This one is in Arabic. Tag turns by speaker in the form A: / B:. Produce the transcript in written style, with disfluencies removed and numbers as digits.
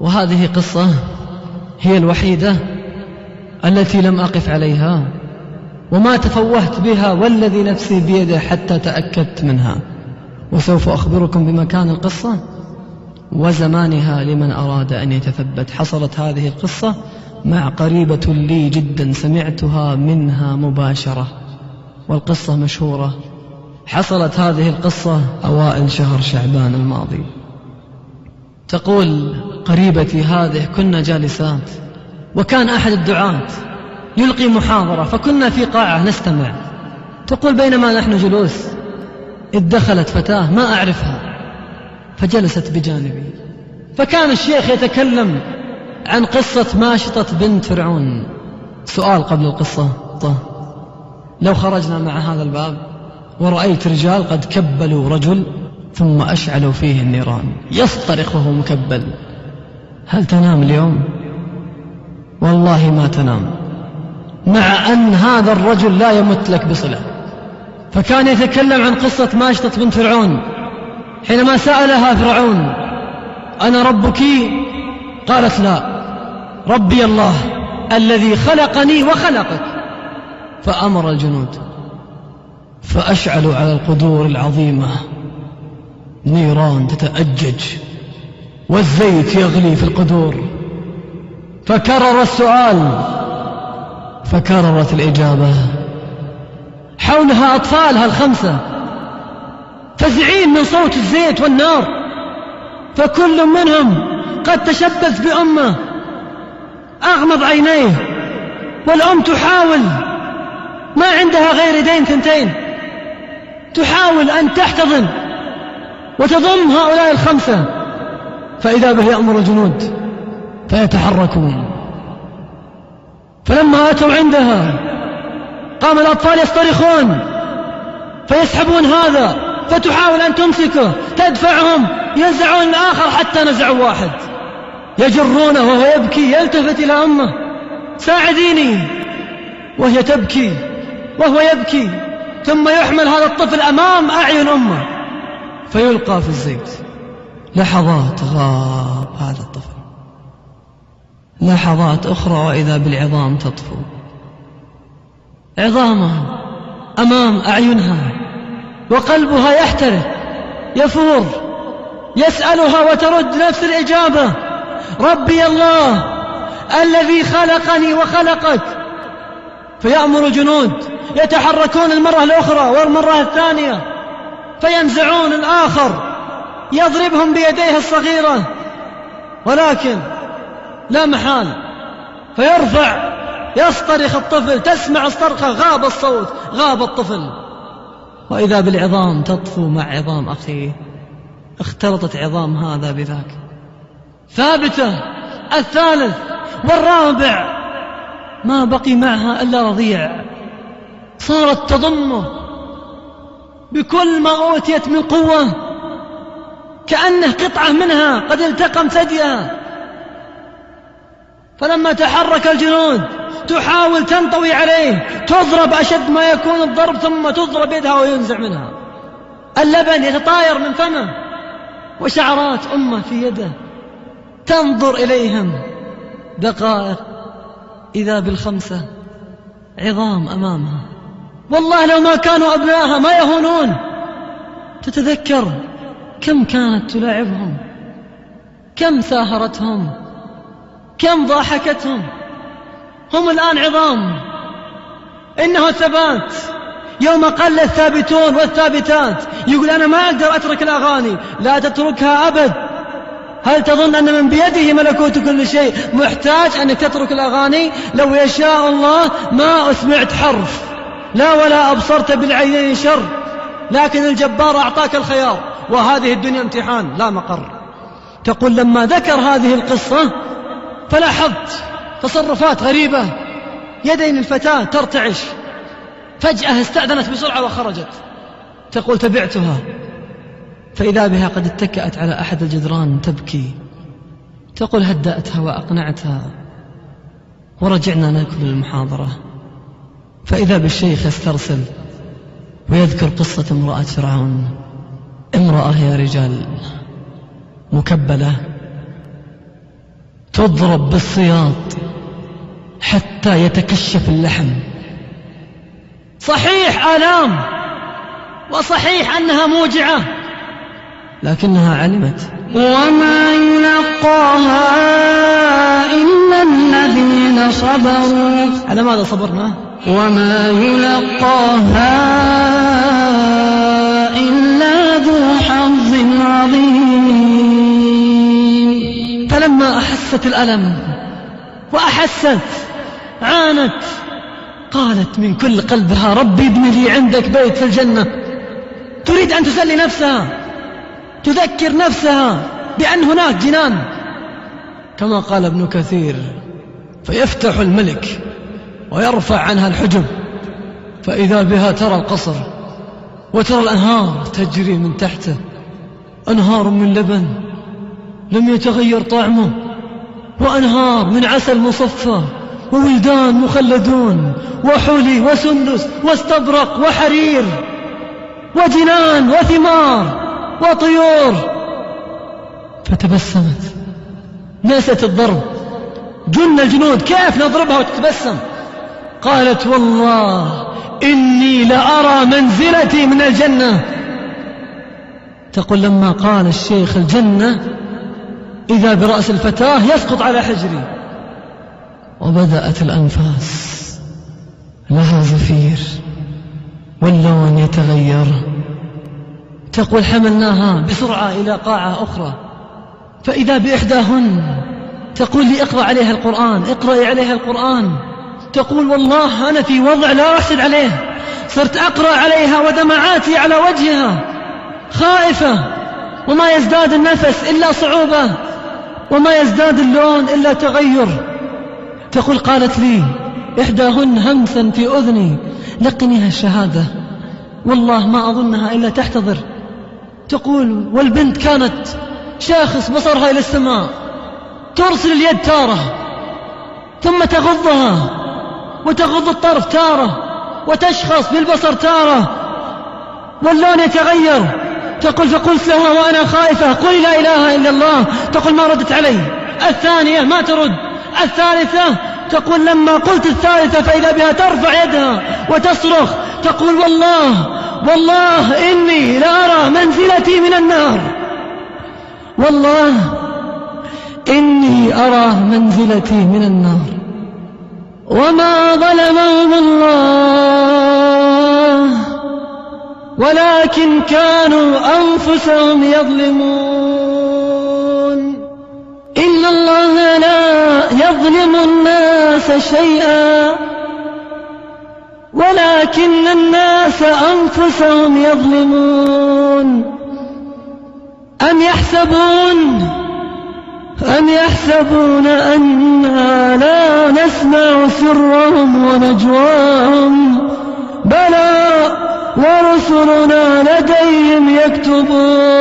A: وهذه قصة هي الوحيدة التي لم أقف عليها وما تفوهت بها والذي نفسي بيده حتى تأكدت منها، وسوف أخبركم بمكان القصة وزمانها لمن أراد أن يتثبت. حصلت هذه القصة مع قريبة لي جدا، سمعتها منها مباشرة، والقصة مشهورة. حصلت هذه القصة أوائل شهر شعبان الماضي. تقول قريبتي هذه: كنا جالسات وكان أحد الدعاة يلقي محاضرة، فكنا في قاعة نستمع. تقول بينما نحن جلوس إذ دخلت فتاة ما أعرفها فجلست بجانبي، فكان الشيخ يتكلم عن قصة ماشطة بنت فرعون. سؤال قبل القصة: لو خرجنا مع هذا الباب ورأيت رجال قد كبلوا رجل ثم أشعلوا فيه النيران يصطرخ وهو مكبل، هل تنام اليوم؟ والله ما تنام، مع أن هذا الرجل لا يمت لك بصلة. فكان يتكلم عن قصة ماشطة بنت فرعون حينما سألها فرعون: أنا ربك؟ قالت: لا، ربي الله الذي خلقني وخلقك. فأمر الجنود فأشعلوا على القدور العظيمة نيران تتأجج والزيت يغلي في القدور. فكرر السؤال فكررت الإجابة. حولها أطفالها الخمسة فزعين من صوت الزيت والنار، فكل منهم قد تشبث بأمه، أغمض عينيه، والأم تحاول، ما عندها غير يدين ثنتين، تحاول أن تحتضن وتضم هؤلاء الخمسة. فإذا به يأمر الجنود فيتحركون. فلما أتوا عندها قام الأطفال يصطرخون فيسحبون هذا، فتحاول أن تمسكه، تدفعهم، ينزعون الآخر حتى نزعوا واحد، يجرونه وهو يبكي، يلتفت إلى أمه: ساعديني، وهي تبكي وهو يبكي. ثم يحمل هذا الطفل أمام أعين أمه فيلقى في الزيت. لحظات غاب هذا الطفل، لحظات أخرى وإذا بالعظام تطفو، عظامها أمام أعينها، وقلبها يحترق يفور. يسألها وترد نفس الإجابة: ربي الله الذي خلقني وخلقك. فيأمر الجنود يتحركون المرة الأخرى والمرة الثانية، فينزعون الآخر يضربهم بيديه الصغيرة، ولكن لا محال فيرفع يصطرخ الطفل، تسمع الصرخة، غاب الصوت، غاب الطفل، وإذا بالعظام تطفو مع عظام أخيه. اختلطت عظام هذا بذاك. ثابتة الثالث والرابع ما بقي معها إلا رضيع، صارت تضمه بكل ما أوتيت من قوة، كأنه قطعة منها قد التقم ثديها. فلما تحرك الجنود تحاول تنطوي عليه، تضرب أشد ما يكون الضرب، ثم تضرب يدها وينزع منها. اللبن يتطاير من فمه وشعرات أمه في يده. تنظر إليهم دقائق إذا بالخمسة عظام أمامها. والله لو ما كانوا أبنائها ما يهونون. تتذكر كم كانت تلاعبهم، كم ساهرتهم، كم ضاحكتهم. هم الآن عظام. إنه الثبات. يوم قل الثابتون والثابتات يقول: أنا ما أقدر أترك الأغاني. لا تتركها أبد. هل تظن أن من بيده ملكوت كل شيء محتاج أنك تترك الأغاني؟ لو يشاء الله ما أسمعت حرف، لا ولا أبصرت بالعينين شر، لكن الجبار أعطاك الخيار، وهذه الدنيا امتحان لا مقر. تقول لما ذكر هذه القصة فلاحظت تصرفات غريبة. يدين الفتاة ترتعش، فجأة استأذنت بسرعة وخرجت. تقول تبعتها فإذا بها قد اتكأت على أحد الجدران تبكي. تقول هدأتها وأقنعتها ورجعنا نأكل المحاضرة، فإذا بالشيخ يسترسل ويذكر قصة امرأة فرعون. امرأة يا رجال مكبلة تضرب بالصياط حتى يتكشف اللحم. صحيح آلام، وصحيح أنها موجعة، لكنها علمت.
B: وما يلقاها إلا الذين صبروا.
A: على ماذا صبرنا؟
B: وما يلقاها إلا ذو حظ عظيم.
A: فلما أحست الألم وأحست عانت، قالت من كل قلبها: ربي ابن لي عندك بيت في الجنة. تريد أن تسلي نفسها، تذكر نفسها بأن هناك جنان، كما قال ابن كثير: فيفتح الملك ويرفع عنها الحجب، فإذا بها ترى القصر وترى الأنهار تجري من تحته، أنهار من لبن لم يتغير طعمه، وأنهار من عسل مصفى، وولدان مخلدون، وحلي وسندس واستبرق وحرير، وجنان وثمار وطيور. فتبسمت، نست الضرب، جن الجنود كيف نضربها وتتبسم. قالت: والله إني لأرى منزلتي من الجنة. تقول: لما قال الشيخ الجنة إذا برأس الفتاة يسقط على حجري، وبدأت الأنفاس لها زفير واللون يتغير. تقول: حملناها بسرعة إلى قاعة أخرى، فإذا بإحداهن تقول لي: اقرأ عليها القرآن، اقرأي عليها القرآن. تقول: والله أنا في وضع لا أحسد عليه، صرت أقرأ عليها ودمعاتي على وجهها، خائفة، وما يزداد النفس إلا صعوبة، وما يزداد اللون إلا تغير. تقول: قالت لي إحداهن همسا في أذني: لقنيها الشهادة، والله ما أظنها إلا تحتضر. تقول: والبنت كانت شاخص بصرها إلى السماء، ترسل اليد تارة ثم تغضها، وتغض الطرف تارة، وتشخص بالبصر تارة، واللون يتغير. تقول: فقلت لها وأنا خائفة: قل لا إله إلا الله. تقول: ما ردت علي. الثانية ما ترد. الثالثة تقول: لما قلت الثالثة فإذا بها ترفع يدها وتصرخ. تقول: والله إني لأرى منزلتي من النار، والله إني أرى منزلتي من النار. وما ظلمهم الله ولكن كانوا أنفسهم يظلمون. إن الله لا يظلم الناس شيئا ولكن الناس أنفسهم يظلمون. أم يحسبون أننا لا نسمع سرهم ونجواهم؟ بلى ورسلنا لديهم يكتبون.